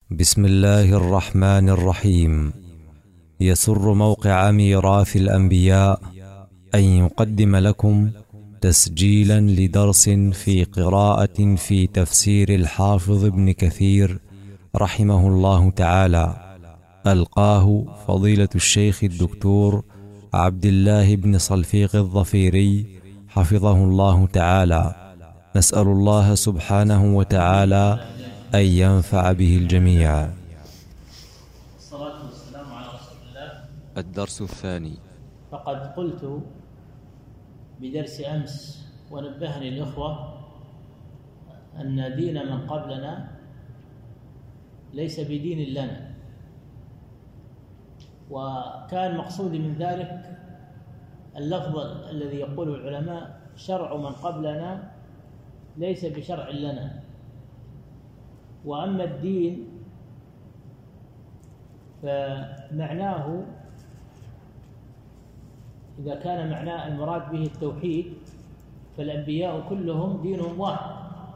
بسم الله الرحمن الرحيم. يسر موقع ميراث الأنبياء أن يقدم لكم تسجيلا لدرس في قراءة في تفسير الحافظ ابن كثير رحمه الله تعالى، ألقاه فضيلة الشيخ الدكتور عبد الله بن صلفيق الظفيري حفظه الله تعالى. نسأل الله سبحانه وتعالى أن ينفع به الجميع. الصلاة والسلام على رسول الله. الدرس الثاني. فقد قلت بدرس أمس ونبهني الإخوة أن دين من قبلنا ليس بدين لنا، وكان مقصودي من ذلك اللفظ الذي يقوله العلماء: شرع من قبلنا ليس بشرع لنا. وأما الدين فمعناه إذا كان معناه المراد به التوحيد فالأنبياء كلهم دينهم واحد،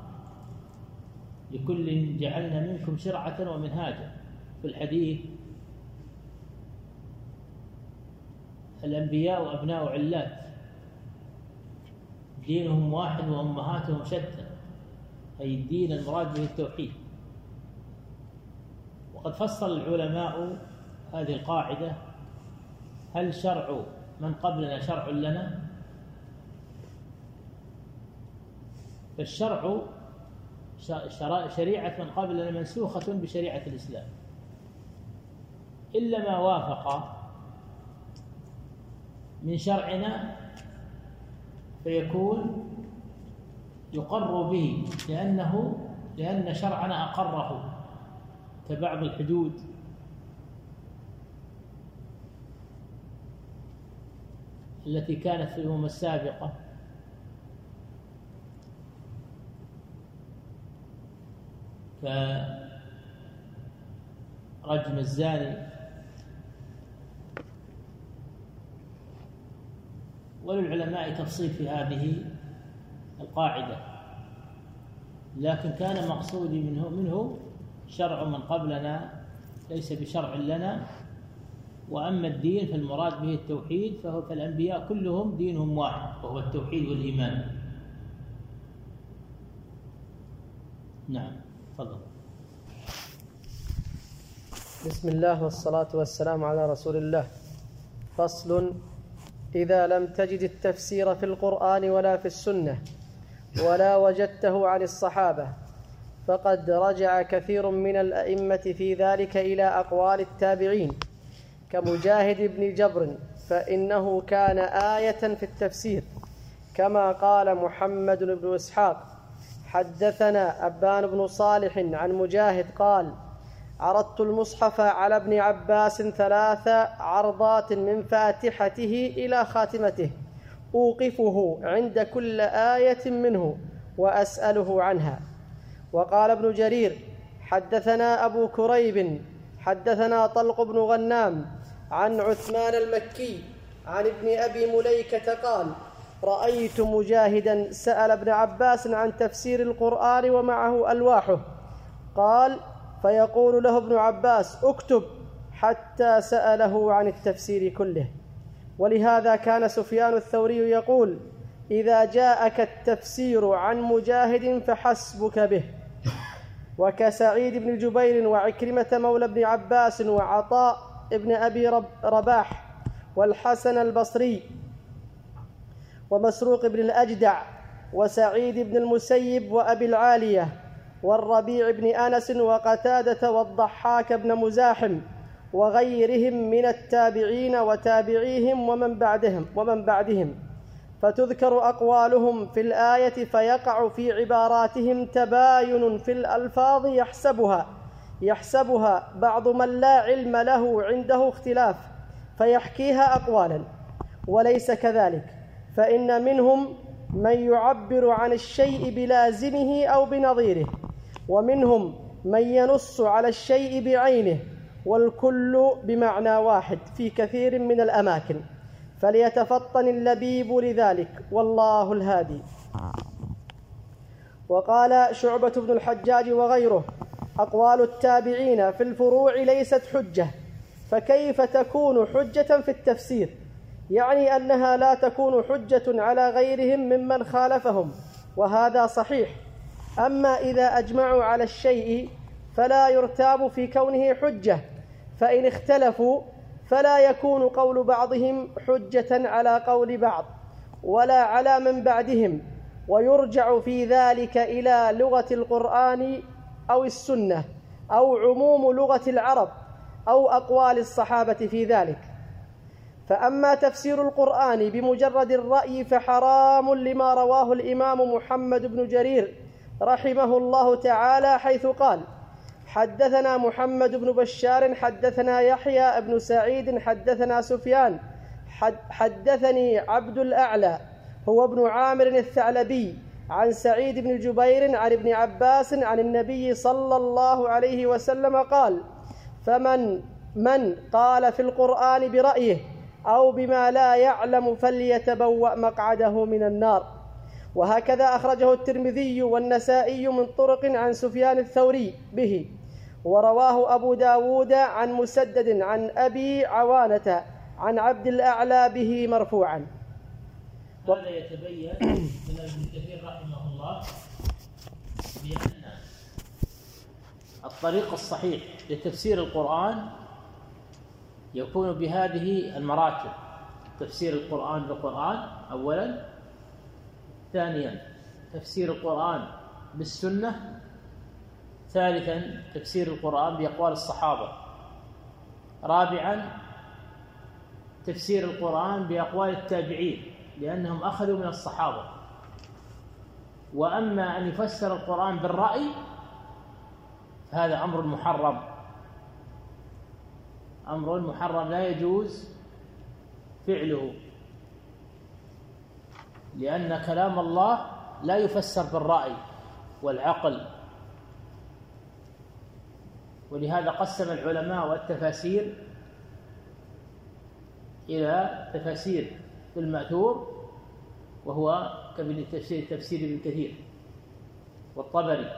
لكل جعلنا منكم شرعة ومنهاجا. في الحديث: الأنبياء أبناء علات، دينهم واحد وأمهاتهم شتى، أي الدين المراد به التوحيد. وقد فصل العلماء هذه القاعدة: هل شرع من قبلنا شرع لنا؟ فالشرع شريعة من قبلنا منسوخة بشريعة الإسلام، إلا ما وافق من شرعنا فيكون يقر به لأن شرعنا أقره، كبعض الحدود التي كانت في الأمم السابقة، كرجم الزاني. وللعلماء تفصيل في هذه القاعدة، لكن كان مقصودي منه شرع من قبلنا ليس بشرع لنا. وأما الدين فالمراد به التوحيد، فالأنبياء كلهم دينهم واحد وهو التوحيد والإيمان. نعم، تفضل. بسم الله والصلاة والسلام على رسول الله. فصل: إذا لم تجد التفسير في القرآن ولا في السنة ولا وجدته عن الصحابة، فقد رجع كثير من الأئمة في ذلك إلى أقوال التابعين كمجاهد بن جبر، فإنه كان آية في التفسير، كما قال محمد بن إسحاق: حدثنا أبان بن صالح عن مجاهد قال: عرضت المصحف على ابن عباس 3 عرضات من فاتحته إلى خاتمته، أوقفه عند كل آية منه وأسأله عنها. وقال ابن جرير: حدثنا أبو كريب حدثنا طلق بن غنام عن عثمان المكي عن ابن أبي مليكة قال: رأيت مجاهدا سأل ابن عباس عن تفسير القرآن ومعه ألواحه، قال: فيقول له ابن عباس: اكتب، حتى سأله عن التفسير كله. ولهذا كان سفيان الثوري يقول: إذا جاءك التفسير عن مجاهد فحسبك به. وكسعيد بن جبير وعكرمة مولى ابن عباس وعطاء ابن أبي رباح والحسن البصري ومسروق بن الأجدع وسعيد بن المسيب وأبي العالية والربيع بن أنس وقتادة والضحاك بن مزاحم وغيرهم من التابعين وتابعيهم ومن بعدهم، فتذكر أقوالهم في الآية، فيقع في عباراتهم تباين في الألفاظ يحسبها بعض من لا علم له عنده اختلاف فيحكيها أقوالا، وليس كذلك، فإن منهم من يعبر عن الشيء بلازمه أو بنظيره، ومنهم من ينص على الشيء بعينه، والكل بمعنى واحد في كثير من الأماكن، فليتفطن اللبيب لذلك، والله الهادي. وقال شعبة بن الحجاج وغيره: أقوال التابعين في الفروع ليست حجة، فكيف تكون حجة في التفسير؟ يعني أنها لا تكون حجة على غيرهم ممن خالفهم، وهذا صحيح. أما إذا أجمعوا على الشيء فلا يرتاب في كونه حجة، فإن اختلفوا فلا يكون قول بعضهم حجة على قول بعض ولا على من بعدهم، ويرجع في ذلك إلى لغة القرآن أو السنة أو عموم لغة العرب أو أقوال الصحابة في ذلك. فأما تفسير القرآن بمجرد الرأي فحرام لما رواه الإمام محمد بن جرير رحمه الله تعالى، حيث قال: حدثنا محمد بن بشار حدثنا يحيى بن سعيد حدثنا سفيان حدثني عبد الأعلى هو ابن عامر الثعلبي عن سعيد بن جبير عن ابن عباس عن النبي صلى الله عليه وسلم قال: من قال في القرآن برأيه أو بما لا يعلم فليتبوأ مقعده من النار. وهكذا أخرجه الترمذي والنسائي من طرق عن سفيان الثوري به، ورواه أبو داود عن مسدد عن أبي عوانة عن عبد الأعلى به مرفوعا. هذا يتبين من ابن كثير رحمه الله بأن الطريق الصحيح لتفسير القرآن يكون بهذه المراتب: تفسير القرآن بالقرآن أولا، ثانيا تفسير القرآن بالسنة، ثالثا تفسير القرآن بأقوال الصحابة، رابعا تفسير القرآن بأقوال التابعين لأنهم أخذوا من الصحابة. وأما أن يفسر القرآن بالرأي فهذا أمر محرم، أمر محرم لا يجوز فعله، لأن كلام الله لا يفسر بالرأي والعقل. ولهذا قسم العلماء والتفاسير إلى تفاسير بالمأثور وهو تفسير ابن كثير والطبري،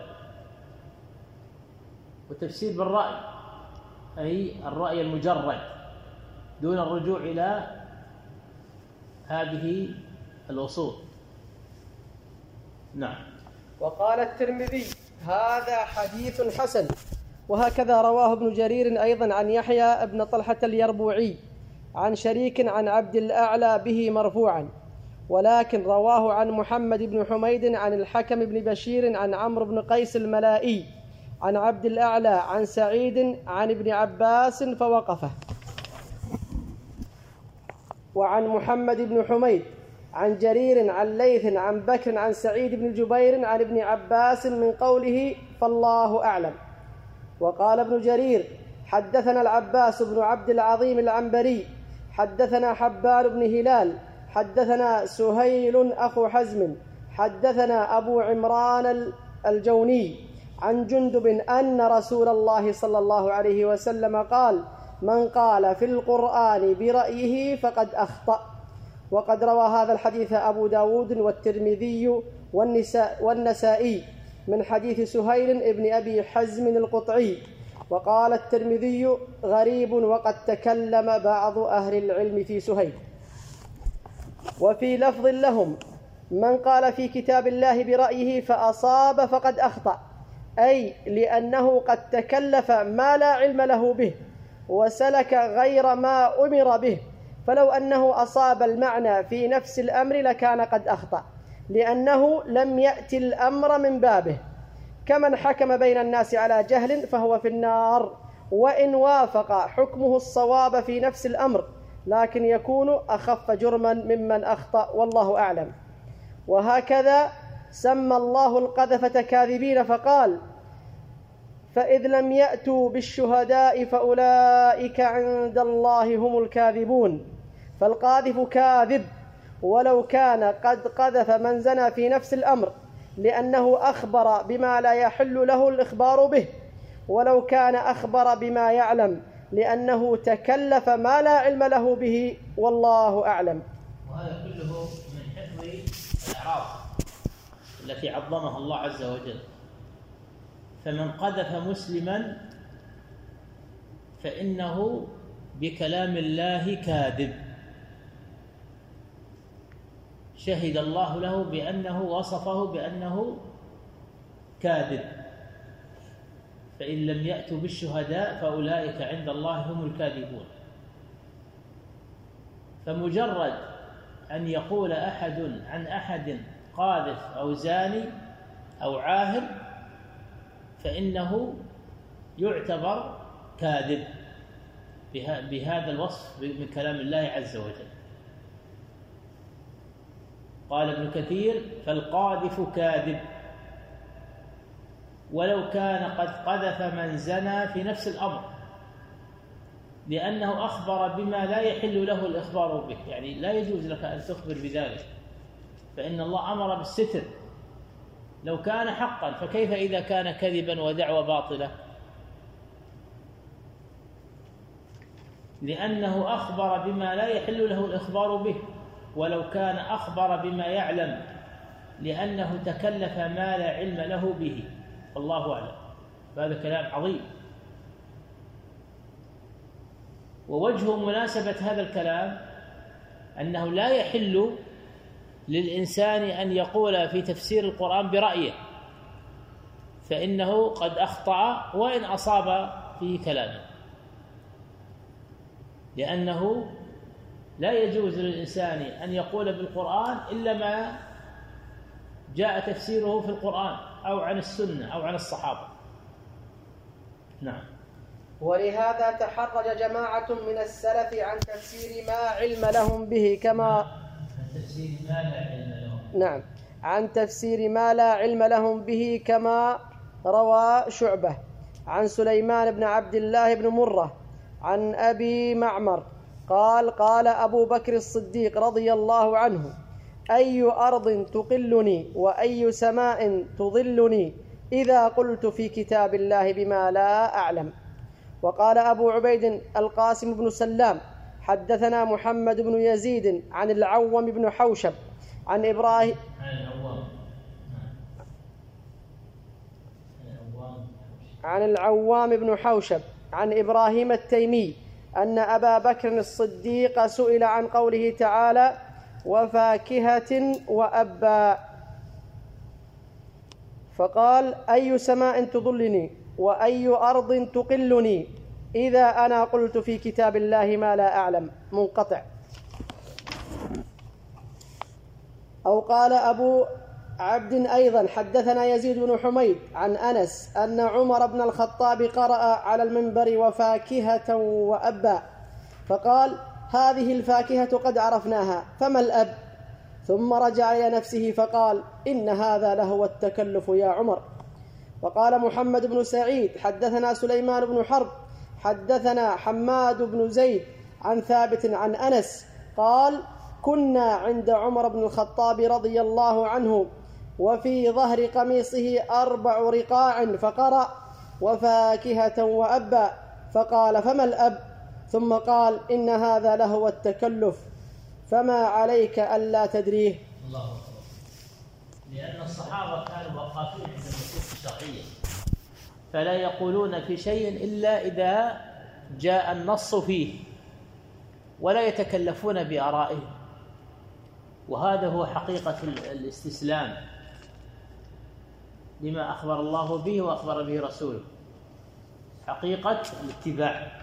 وتفسير بالرأي أي الرأي المجرد دون الرجوع إلى هذه الأصول. نعم. وقال الترمذي: هذا حديث حسن. وهكذا رواه ابن جرير أيضا عن يحيى بن طلحة اليربوعي عن شريك عن عبد الأعلى به مرفوعا، ولكن رواه عن محمد بن حميد عن الحكم بن بشير عن عمرو بن قيس الملائي عن عبد الأعلى عن سعيد عن ابن عباس فوقفه. وعن محمد بن حميد عن جرير عن ليث عن بكر عن سعيد بن جبير عن ابن عباس من قوله: فالله أعلم. وقال ابن جرير: حدثنا العباس بن عبد العظيم العنبري حدثنا حبان بن هلال حدثنا سهيل أخو حزم حدثنا أبو عمران الجوني عن جندب أن رسول الله صلى الله عليه وسلم قال: من قال في القرآن برأيه فقد أخطأ. وقد روى هذا الحديث أبو داود والترمذي والنسائي من حديث سهيل ابن أبي حزم القطعي. وقال الترمذي: غريب، وقد تكلم بعض أهل العلم في سهيل. وفي لفظ لهم: من قال في كتاب الله برأيه فأصاب فقد أخطأ، أي لأنه قد تكلف ما لا علم له به وسلك غير ما أمر به، فلو أنه أصاب المعنى في نفس الأمر لكان قد أخطأ، لأنه لم يأتي الأمر من بابه. كمن حكم بين الناس على جهل فهو في النار، وإن وافق حكمه الصواب في نفس الأمر، لكن يكون أخف جرما ممن أخطأ، والله أعلم. وهكذا سمى الله القذفة كاذبين فقال: فإذ لم يأتوا بالشهداء فأولئك عند الله هم الكاذبون. فالقاذف كاذب ولو كان قد قذف من زنى في نفس الأمر، لأنه أخبر بما لا يحل له الإخبار به، ولو كان أخبر بما يعلم لأنه تكلف ما لا علم له به، والله أعلم. وهذا كله من حفظ الأعراض التي عظمها الله عز وجل. فمن قذف مسلما فإنه بكلام الله كاذب، شهد الله له بأنه وصفه بأنه كاذب، فإن لم يأتوا بالشهداء فأولئك عند الله هم الكاذبون. فمجرد أن يقول أحد عن أحد قاذف أو زاني أو عاهر فإنه يعتبر كاذب بهذا الوصف من كلام الله عز وجل. قال ابن كثير: فالقاذف كاذب ولو كان قد قذف من زنى في نفس الأمر، لأنه أخبر بما لا يحل له الإخبار به، يعني لا يجوز لك أن تخبر بذلك، فإن الله أمر بالستر لو كان حقا، فكيف إذا كان كذبا ودعوى باطلة؟ لأنه أخبر بما لا يحل له الإخبار به، ولو كان أخبر بما يعلم لأنه تكلف ما لا علم له به، الله أعلم. هذا كلام عظيم. ووجه مناسبة هذا الكلام أنه لا يحل للإنسان أن يقول في تفسير القرآن برأيه، فإنه قد أخطأ وإن أصاب في كلامه، لأنه لا يجوز للإنسان أن يقول بالقرآن إلا ما جاء تفسيره في القرآن أو عن السنة أو عن الصحابة. نعم. ولهذا تحرج جماعة من السلف عن تفسير ما علم لهم به كما نعم عن تفسير ما لا علم لهم به كما روى شعبة عن سليمان بن عبد الله بن مرة عن أبي معمر قال: قال أبو بكر الصديق رضي الله عنه: أي أرض تقلني وأي سماء تظلني إذا قلت في كتاب الله بما لا أعلم. وقال أبو عبيد القاسم بن سلام: حدثنا محمد بن يزيد عن العوام بن حوشب عن إبراهيم عن العوام بن حوشب عن إبراهيم التيمي أن أبا بكر الصديق سئل عن قوله تعالى: وفاكهة وأبا، فقال: أي سماء تظلني وأي أرض تقلني إذا أنا قلت في كتاب الله ما لا أعلم، منقطع. أو قال أبو عبد أيضا: حدثنا يزيد بن حميد عن أنس أن عمر بن الخطاب قرأ على المنبر: وفاكهة وأبا، فقال: هذه الفاكهة قد عرفناها، فما الأب؟ ثم رجع إلى نفسه فقال: إن هذا لهو التكلف يا عمر. وقال محمد بن سعيد: حدثنا سليمان بن حرب حدثنا حماد بن زيد عن ثابت عن أنس قال: كنا عند عمر بن الخطاب رضي الله عنه وفي ظهر قميصه 4 رقاع، فقرأ: وفاكهة وأبا، فقال: فما الأب؟ ثم قال: إن هذا لهو التكلف، فما عليك ألا تدريه. الله أكبر. لأن الصحابة كانوا وقافين عند النصوص الشرعية، فلا يقولون في شيء إلا إذا جاء النص فيه، ولا يتكلفون بآرائهم. وهذا هو حقيقة الاستسلام لما أخبر الله به وأخبر به رسوله، حقيقة الاتباع.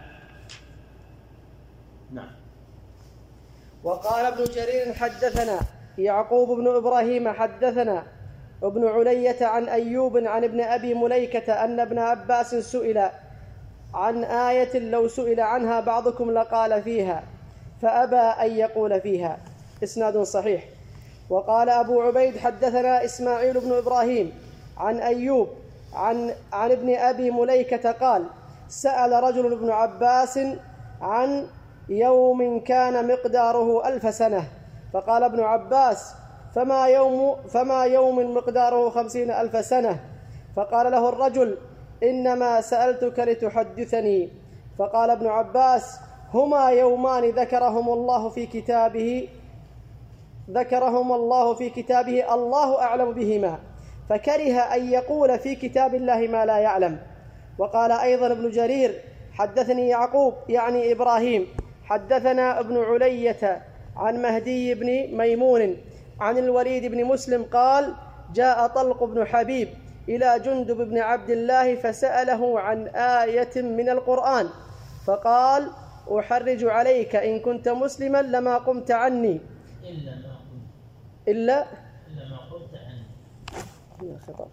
نعم. وقال ابن جرير: حدثنا يعقوب بن إبراهيم حدثنا ابن علية عن أيوب عن ابن أبي مليكة أن ابن عباس سئل عن آية لو سئل عنها بعضكم لقال فيها، فأبى أن يقول فيها. إسناد صحيح. وقال أبو عبيد: حدثنا إسماعيل بن إبراهيم عن أيوب عن ابن أبي مليكة قال: سأل رجل ابن عباس عن يوم كان مقداره 1000 سنة، فقال ابن عباس: فما يوم مقداره 50,000 سنة؟ فقال له الرجل: إنما سألتك لتحدثني. فقال ابن عباس: هما يومان ذكرهم الله في كتابه الله أعلم بهما، فكره أن يقول في كتاب الله ما لا يعلم. وقال أيضا ابن جرير: حدثني يعقوب يعني إبراهيم حدثنا ابن علية عن مهدي بن ميمون عن الوليد بن مسلم قال: جاء طلق بن حبيب إلى جندب بن عبد الله فسأله عن آية من القرآن فقال: أحرج عليك إن كنت مسلما لما قمت عني إلا ما قمت عني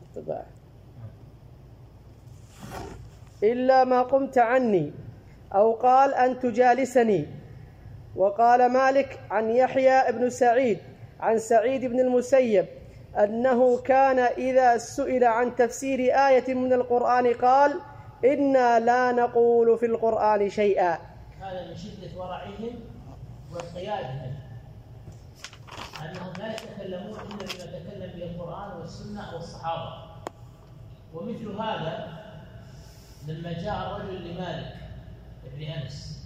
إلا ما قمت عني، أو قال: أن تجالسني. وقال مالك عن يحيى بن سعيد عن سعيد بن المسيب أنه كان إذا سئل عن تفسير آية من القرآن قال: إنا لا نقول في القرآن شيئا. هذا من شدة ورعهم وانقيادهم، أنهم لا يتكلمون إلا بما تكلم به القرآن والسنة والصحابة. ومثل هذا لما جاء الرجل لمالك بن أنس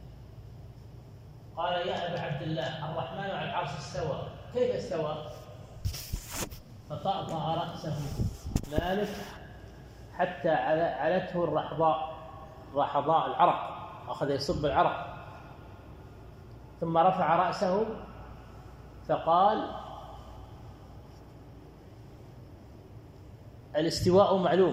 قال: يا أبا عبد الله، الرحمن على العرش استوى، كيف استوى؟ فطأطأ رأسه مالك حتى علته الرحضاء العرق، أخذ يصب العرق، ثم رفع رأسه فقال: الاستواء معلوم،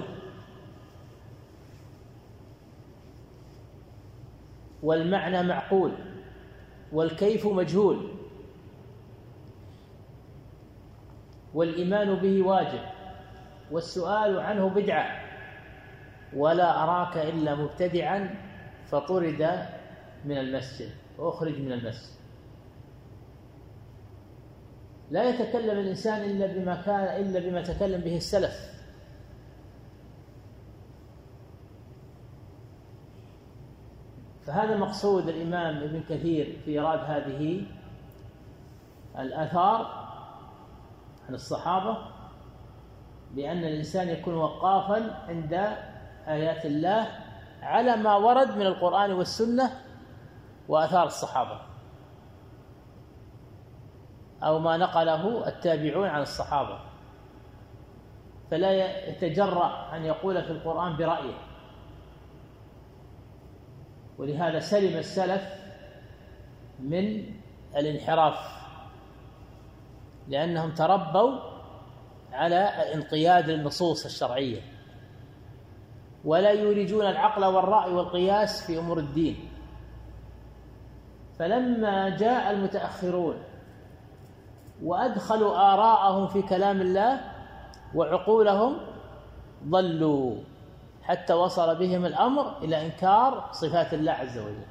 والمعنى معقول، والكيف مجهول، والإيمان به واجب، والسؤال عنه بدعة، ولا أراك إلا مبتدعا فطرد من المسجد وأخرج من المسجد. لا يتكلم الإنسان إلا بما تكلم به السلف. فهذا مقصود الإمام ابن كثير في إيراد هذه الآثار عن الصحابة، بأن الإنسان يكون وقافا عند آيات الله على ما ورد من القرآن والسنة وآثار الصحابة، أو ما نقله التابعون عن الصحابة، فلا يتجرأ أن يقول في القرآن برأيه. ولهذا سلم السلف من الانحراف، لأنهم تربوا على انقياد النصوص الشرعية، ولا يولجون العقل والرأي والقياس في أمور الدين. فلما جاء المتأخرون وأدخلوا آراءهم في كلام الله وعقولهم ضلوا، حتى وصل بهم الأمر إلى إنكار صفات الله عز وجل،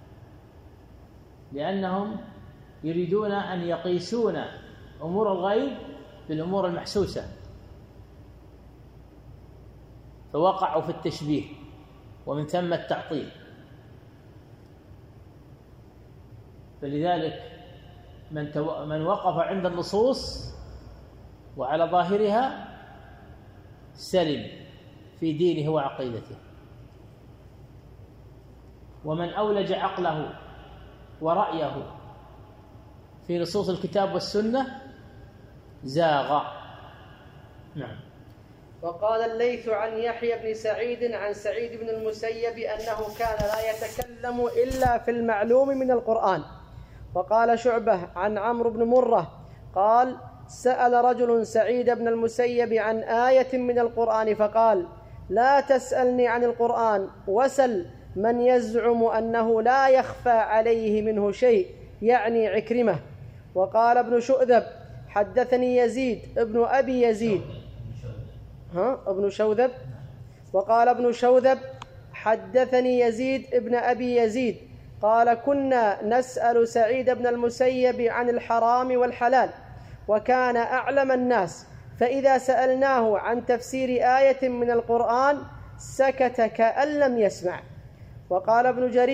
لأنهم يريدون أن يقيسون أمور الغيب بالأمور المحسوسة، فوقعوا في التشبيه ومن ثم التعطيل. فلذلك من وقف عند النصوص وعلى ظاهرها سلم في دينه وعقيدته، ومن أولج عقله ورأيه في نصوص الكتاب والسنة زاغ. نعم. وقال الليث عن يحيى بن سعيد عن سعيد بن المسيب أنه كان لا يتكلم إلا في المعلوم من القرآن. وقال شعبة عن عمرو بن مرة قال: سأل رجل سعيد بن المسيب عن آية من القرآن فقال: لا تسألني عن القرآن، وسل من يزعم أنه لا يخفى عليه منه شيء، يعني عكرمة. وقال ابن شؤذب: حدثني يزيد ابن أبي يزيد ابن شوذب. وقال ابن شوذب: حدثني يزيد ابن أبي يزيد قال: كنا نسأل سعيد بن المسيب عن الحرام والحلال، وكان أعلم الناس، فإذا سألناه عن تفسير آية من القرآن سكت كأن لم يسمع. وقال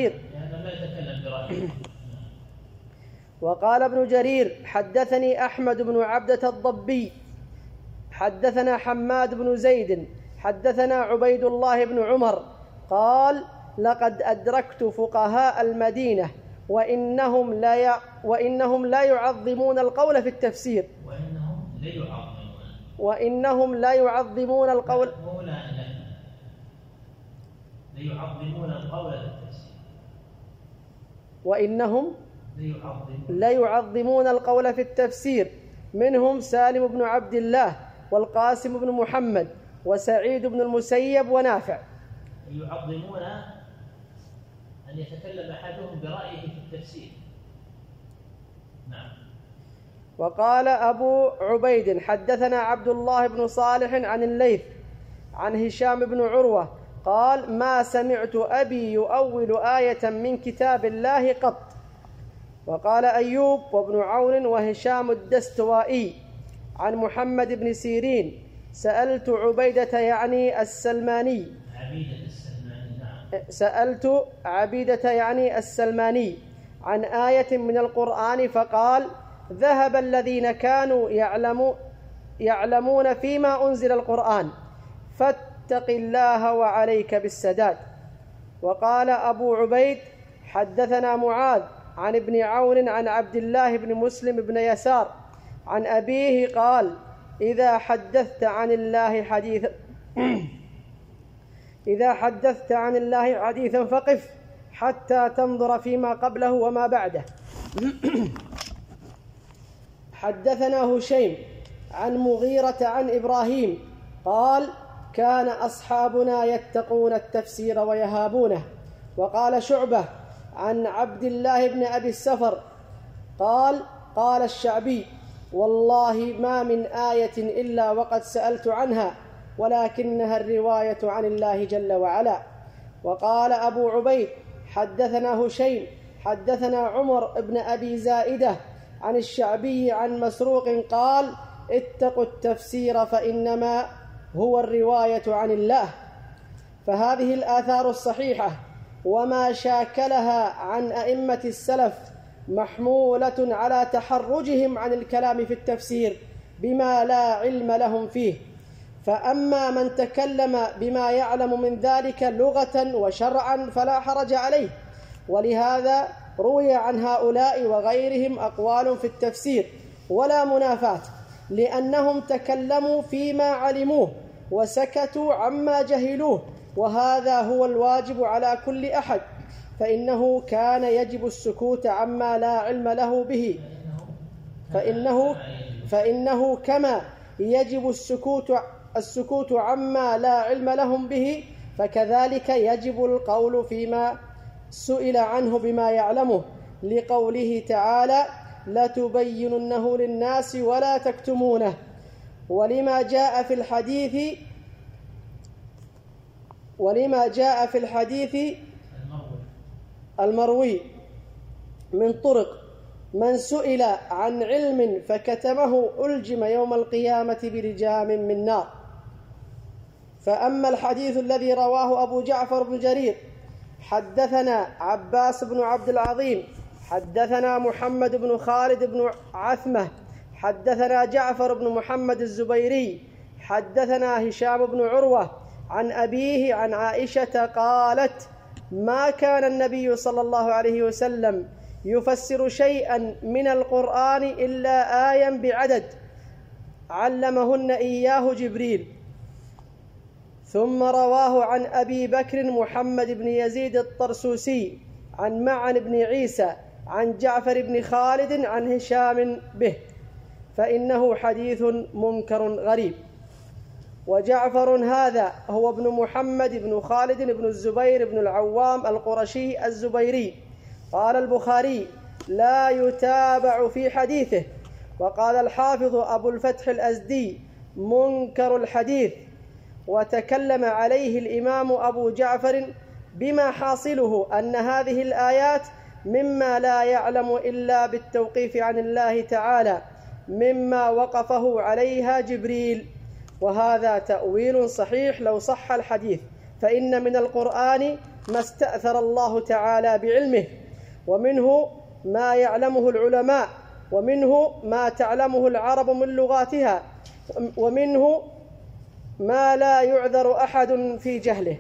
ابن جرير: حدثني أحمد بن عبدة الضبي حدثنا حماد بن زيد حدثنا عبيد الله بن عمر قال: لقد أدركت فقهاء المدينة وإنهم لا يعظمون القول في التفسير. وإنهم لا يعظمون القول ليعظمون القول في التفسير. وإنهم لا يعظمون القول في التفسير، منهم سالم بن عبد الله والقاسم بن محمد وسعيد بن المسيب ونافع. يعظمون أن يتكلم أحدهم برأيه في التفسير. نعم. وقال أبو عبيد حدثنا عبد الله بن صالح عن الليث عن هشام بن عروة قال ما سمعت أبي يؤول آية من كتاب الله قط. وقال أيوب وابن عون وهشام الدستوائي عن محمد بن سيرين سألت عبيدة يعني السلماني سألت عبيدة يعني السلماني عن آية من القرآن فقال ذهب الذين كانوا يعلمون فيما أنزل القرآن فاتق الله وعليك بالسداد. وقال أبو عبيد حدثنا معاذ عن ابن عون عن عبد الله بن مسلم بن يسار عن أبيه قال إذا حدثت عن الله حديثا فقف حتى تنظر فيما قبله وما بعده. حدثنا هشيم عن مغيرة عن إبراهيم قال كان أصحابنا يتقون التفسير ويهابونه. وقال شعبة عن عبد الله بن أبي السفر قال الشعبي والله ما من آية إلا وقد سألت عنها ولكنها الرواية عن الله جل وعلا. وقال أبو عبيد حدثنا هشيم حدثنا عمر بن أبي زائدة عن الشعبي عن مسروق قال اتقوا التفسير فإنما هو الرواية عن الله. فهذه الآثار الصحيحة وما شاكلها عن أئمة السلف محمولة على تحرجهم عن الكلام في التفسير بما لا علم لهم فيه. فأما من تكلم بما يعلم من ذلك لغة وشرعا فلا حرج عليه. ولهذا روي عن هؤلاء وغيرهم أقوال في التفسير ولا منافاة، لأنهم تكلموا فيما علموه وسكتوا عما جهلوه، وهذا هو الواجب على كل أحد، فإنه كان يجب السكوت عما لا علم له به فإنه كما يجب السكوت عما لا علم لهم به فكذلك يجب القول فيما سئل عنه بما يعلمه، لقوله تعالى لتبيننه للناس ولا تكتمونه. ولما جاء في الحديث المروي من طرق من سئل عن علم فكتمه ألجم يوم القيامة بلجام من نار. فأما الحديث الذي رواه أبو جعفر بن جرير حدثنا عباس بن عبد العظيم حدثنا محمد بن خالد بن عثمة حدثنا جعفر بن محمد الزبيري حدثنا هشام بن عروة عن أبيه عن عائشة قالت ما كان النبي صلى الله عليه وسلم يفسر شيئا من القرآن إلا آية بعدد علمهن إياه جبريل. ثم رواه عن أبي بكر محمد بن يزيد الطرسوسي عن معن بن عيسى عن جعفر بن خالد عن هشام به، فإنه حديث منكر غريب. وجعفر هذا هو ابن محمد بن خالد بن الزبير بن العوام القرشي الزبيري. قال البخاري لا يتابع في حديثه. وقال الحافظ أبو الفتح الأزدي منكر الحديث. وتكلم عليه الإمام أبو جعفر بما حاصله أن هذه الآيات مما لا يعلم إلا بالتوقيف عن الله تعالى مما وقفه عليها جبريل، وهذا تأويل صحيح لو صح الحديث، فإن من القرآن ما استأثر الله تعالى بعلمه، ومنه ما يعلمه العلماء، ومنه ما تعلمه العرب من لغاتها، ومنه ما لا يعذر أحد في جهله،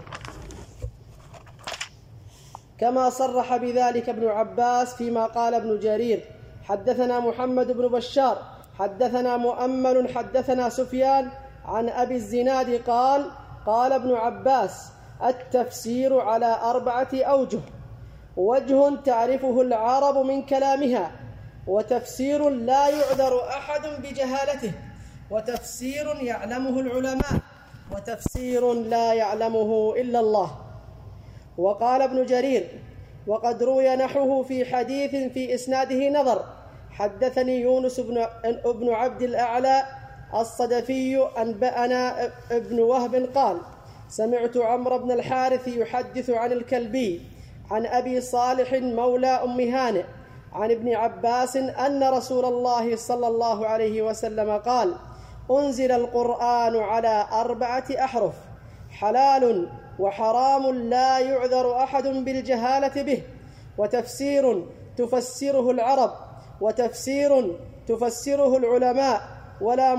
كما صرح بذلك ابن عباس فيما قال ابن جرير. حدثنا محمد بن بشار حدثنا مؤمل حدثنا سفيان عن أبي الزناد قال قال ابن عباس التفسير على 4 أوجه: وجه تعرفه العرب من كلامها، وتفسير لا يعذر أحد بجهالته، وتفسير يعلمه العلماء، وتفسير لا يعلمه إلا الله. وقال ابن جرير: وقد روي نحوه في حديث في إسناده نظر. حدثني يونس بن عبد الأعلى الصدفي أنبأنا ابن وهب قال: سمعت عمرو بن الحارث يحدث عن الكلبي عن أبي صالح مولى أم هانئ عن ابن عباس أن رسول الله صلى الله عليه وسلم قال: أنزل القرآن على 4 أحرف: حلال وحرام لا يعذر أحد بالجهالة به، وتفسير تفسره العرب، وتفسير تفسره العلماء، ولا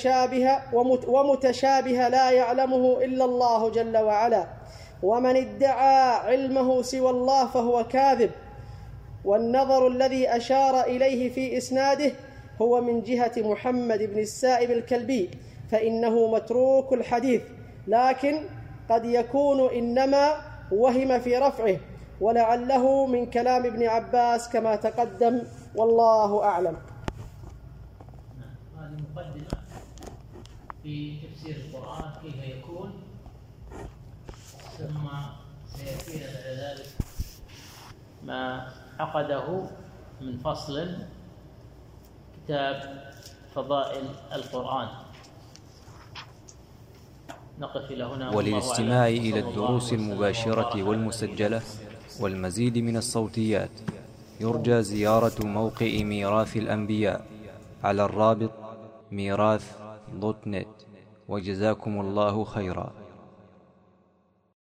ومتشابه لا يعلمه إلا الله جل وعلا، ومن ادعى علمه سوى الله فهو كاذب. والنظر الذي أشار إليه في إسناده هو من جهة محمد بن السائب الكلبي، فإنه متروك الحديث، لكن قد يكون إنما وهم في رفعه، ولعله من كلام ابن عباس كما تقدم، والله أعلم. هذه مقدمة في تفسير القرآن كيف يكون، ثم سيأتينا بعد ذلك ما عقده من فصل كتاب فضائل القرآن. نقف إلى هنا. وللاستماع إلى الدروس المباشرة والمسجلة والمزيد من الصوتيات يرجى زيارة موقع ميراث الأنبياء على الرابط ميراث.net. وجزاكم الله خيرا.